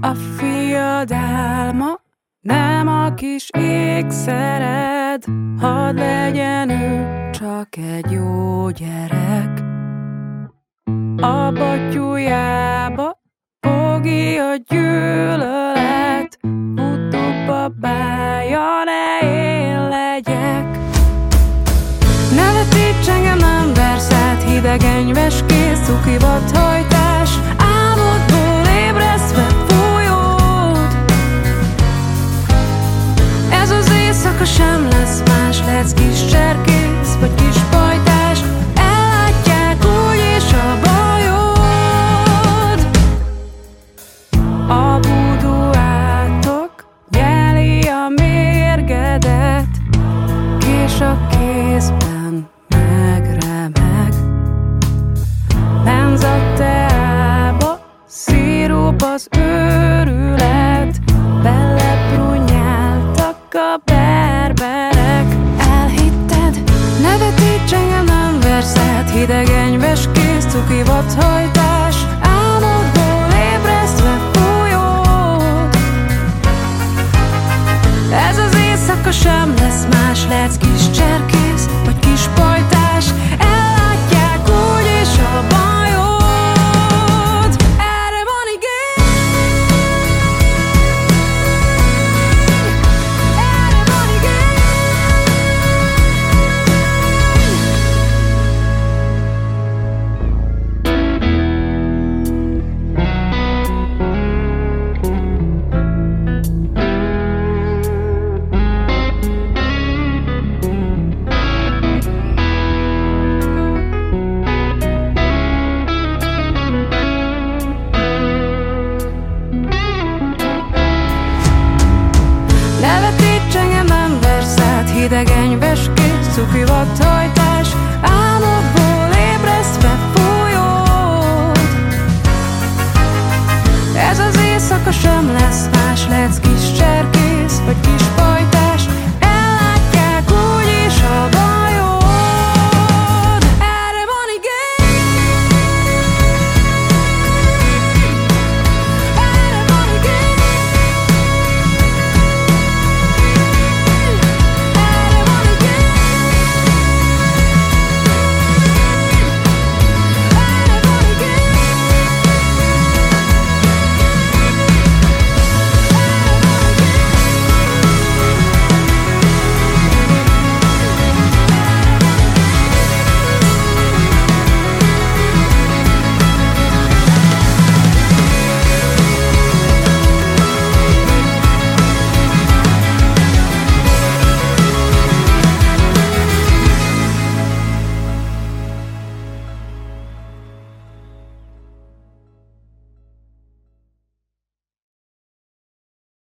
A fiad álma nem a kis ékszered, hadd legyen ő csak egy jó gyerek. A batyujába fogi a gyűlölet, utóbb a bája, ne én legyek. Ne vetíts engem, nem versz át, hideg enyves kéz, cuki vadhajtás, álmodból ébresztve fújód. Ez az éjszaka sem lesz más, lehetsz kis cserkész vagy kis pajtás, ellátják úgyis a bajod. A búduátok nyeli a mérgedet, kés a kézben megremeg. Benzateába szirup az őrület, belebrunnyáltak a berberek. Elhitted, ne vetíts engem, nem versz át, hideg enyves kéz, cuki vadhajtás, álmodból ébresztve fújód. Ez az éjszaka sem lesz más, lehetsz kis cserkész vagy kis pajtás, ellátják úgyis a bajod. Erre van igény, erre van igény. Ne vetíts engem, nem versz át, hideg enyves kéz, cuki vadhajtás, álmodból ébresztve fújód. Ez az éjszaka sem lesz más, lehetsz kis cserkész vagy kis